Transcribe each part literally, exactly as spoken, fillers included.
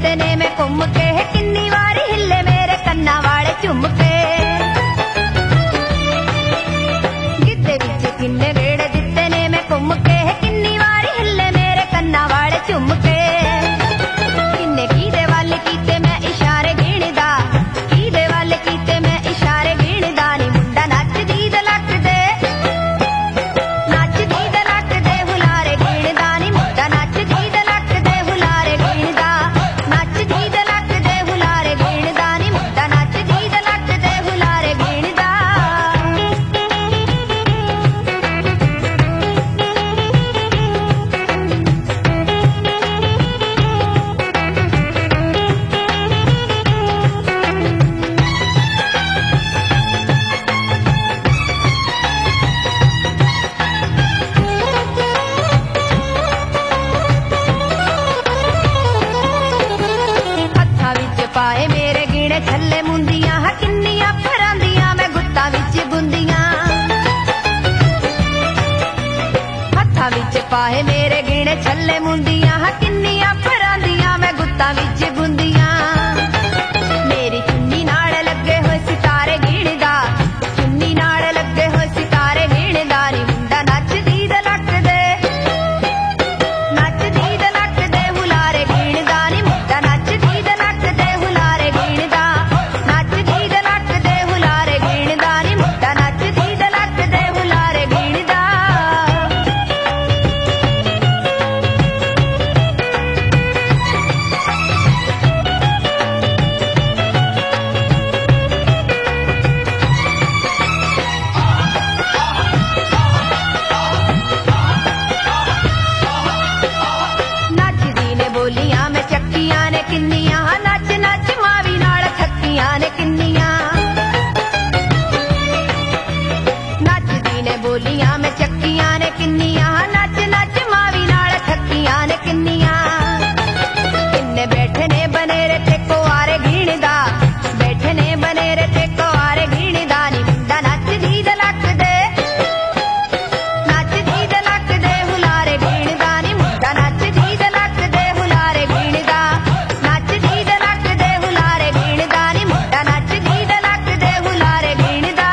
दिते ने मैं घुम के, किन्नी वारी हिले मेरे कन्ना वाले झुमके। गिद्धे विच किन्ने गेड़े दिते ने मैं घुम के, किन्नी वारी हिले मेरे कन्ना वाले झुमके। किन्ने कीदे वल कीते मैं इशारे गिणदा, कीदे वल कीते मैं इशारे गिणदा नी मुंडा नचदी ते लटदे, नचदी ते लटदे हुलारे गिणदा नी मुंडा नचदी ते लटदे हुलारे गिणदा, नचदी ते लटदे हुलारे गिणदा नी मुंडा नचदी ते लटदे हुलारे गिणदा। हत्थां विच पाए मेरे गिणे छल्ले मुंदियां, हा किन्नियां फरांदियां मैं गुत्तां विच बुंदियां। हत्थां विच पाए मेरे गिणे छल्ले मुंदियां, हा किन्नियां फरांदियां मैं गुत्तां विच बुंदियां। मेरी चुन्नी नाल लगे होए सितारे गिणदा, चुन्नी नाल लगे होए सितारे गिणदा नी मुंडा नचदी ते लटदे, नचदी ते लटदे हुलारे गिणदा नी मुंडा नचदी ते लटदे हुलारे गिणदा, नचदी ते लटदे हुलारे गिणदा नी मुंडा नचदी ते लटदे हुलारे गिणदा। नचदी ने बोलियां मैं चक्कियां ने किन्नियां, नच नच मावी नाल थक्कियां ने किन्नियां। नचदी ने बोलियां मैं चक्कियां ने किन्नियां, नच नच मावी नाल थक्कियां ने किन्नियां। किन्ने बैठे ने बनेरे ते कुआरे गिणदा, बैठे ने बनेरे ते कुआरे गिणदा नी मुंडा नचदी ते लटदे, नचदी ते लटदे हुलारे गिणदा नी मुंडा नचदी ते लटदे हुलारे गिणदा, नचदी ते लटदे हुलारे गिणदा नी मुंडा नचदी ते लटदे हुलारे गिणदा।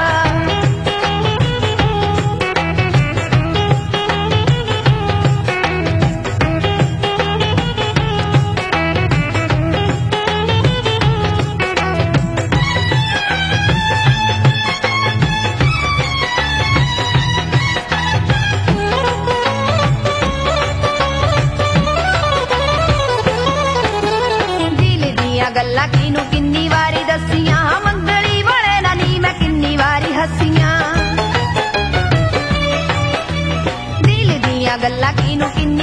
दिल दियां गल्लां किनू किन्नी वारी दसियां, मंगली वाले ना नी मैं किन्नी वारी हसियां। दिल दियां गल्लां किनू किन्नी